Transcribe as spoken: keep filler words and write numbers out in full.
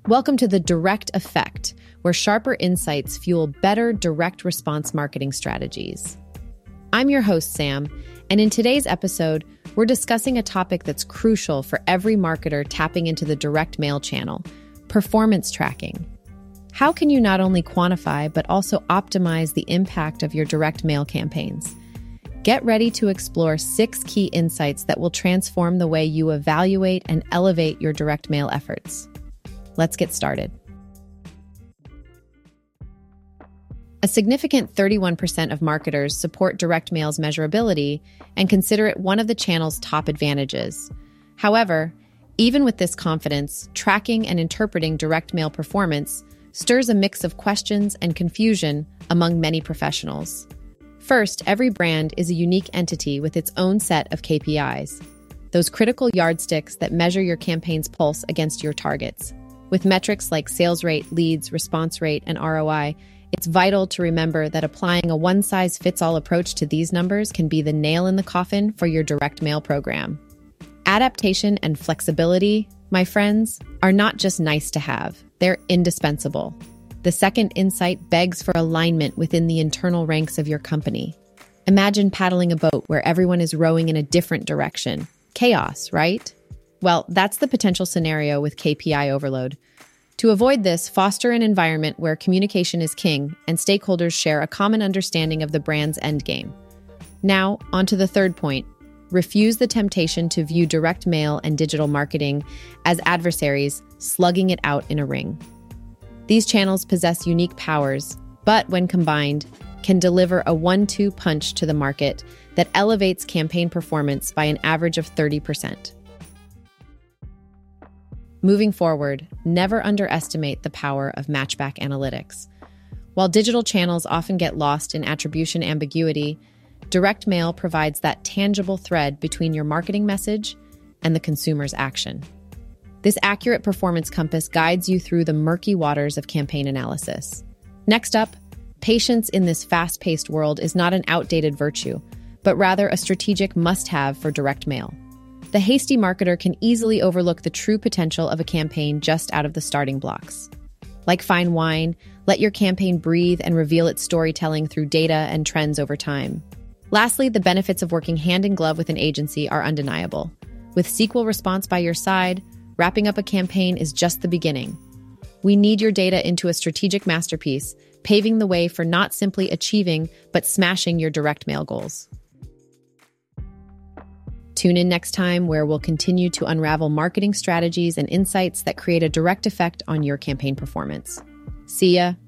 Welcome to the Direct Effect, where sharper insights fuel better direct response marketing strategies. I'm your host, Sam, and in today's episode, we're discussing a topic that's crucial for every marketer tapping into the direct mail channel: performance tracking. How can you not only quantify, but also optimize the impact of your direct mail campaigns? Get ready to explore six key insights that will transform the way you evaluate and elevate your direct mail efforts. Let's get started. A significant thirty-one percent of marketers support direct mail's measurability and consider it one of the channel's top advantages. However, even with this confidence, tracking and interpreting direct mail performance stirs a mix of questions and confusion among many professionals. First, every brand is a unique entity with its own set of K P Is, those critical yardsticks that measure your campaign's pulse against your targets. With metrics like sales rate, leads, response rate, and R O I, it's vital to remember that applying a one-size-fits-all approach to these numbers can be the nail in the coffin for your direct mail program. Adaptation and flexibility, my friends, are not just nice to have, they're indispensable. The second insight begs for alignment within the internal ranks of your company. Imagine paddling a boat where everyone is rowing in a different direction. Chaos, right? Well, that's the potential scenario with K P I overload. To avoid this, foster an environment where communication is king and stakeholders share a common understanding of the brand's endgame. Now, on to the third point. Refuse the temptation to view direct mail and digital marketing as adversaries slugging it out in a ring. These channels possess unique powers, but when combined, can deliver a one two punch to the market that elevates campaign performance by an average of thirty percent. Moving forward, never underestimate the power of matchback analytics. While digital channels often get lost in attribution ambiguity, direct mail provides that tangible thread between your marketing message and the consumer's action. This accurate performance compass guides you through the murky waters of campaign analysis. Next up, patience in this fast-paced world is not an outdated virtue, but rather a strategic must-have for direct mail. The hasty marketer can easily overlook the true potential of a campaign just out of the starting blocks. Like fine wine, let your campaign breathe and reveal its storytelling through data and trends over time. Lastly, the benefits of working hand in glove with an agency are undeniable. With S Q L Response by your side, wrapping up a campaign is just the beginning. We need your data into a strategic masterpiece, paving the way for not simply achieving, but smashing your direct mail goals. Tune in next time, where we'll continue to unravel marketing strategies and insights that create a direct effect on your campaign performance. See ya!